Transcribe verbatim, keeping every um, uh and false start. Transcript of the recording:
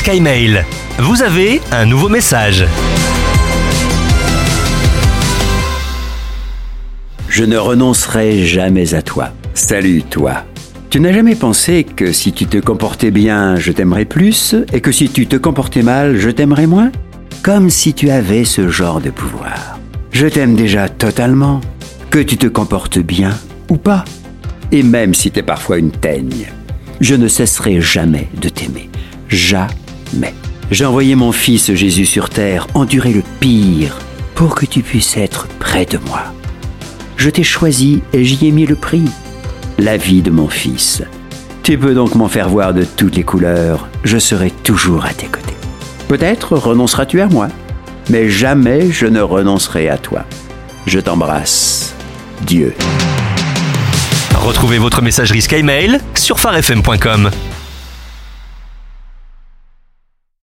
Skymail. Vous avez un nouveau message. Je ne renoncerai jamais à toi. Salut toi. Tu n'as jamais pensé que si tu te comportais bien, je t'aimerais plus, et que si tu te comportais mal, je t'aimerais moins? Comme si tu avais ce genre de pouvoir. Je t'aime déjà totalement, que tu te comportes bien ou pas. Et même si t'es parfois une teigne, je ne cesserai jamais de t'aimer. Jamais. J'ai envoyé mon fils Jésus sur terre endurer le pire pour que tu puisses être près de moi. Je t'ai choisi et j'y ai mis le prix. La vie de mon fils. Tu peux donc m'en faire voir de toutes les couleurs. Je serai toujours à tes côtés. Peut-être renonceras-tu à moi, mais jamais je ne renoncerai à toi. Je t'embrasse. Dieu. Retrouvez votre messagerie Skymail sur phare f m point com.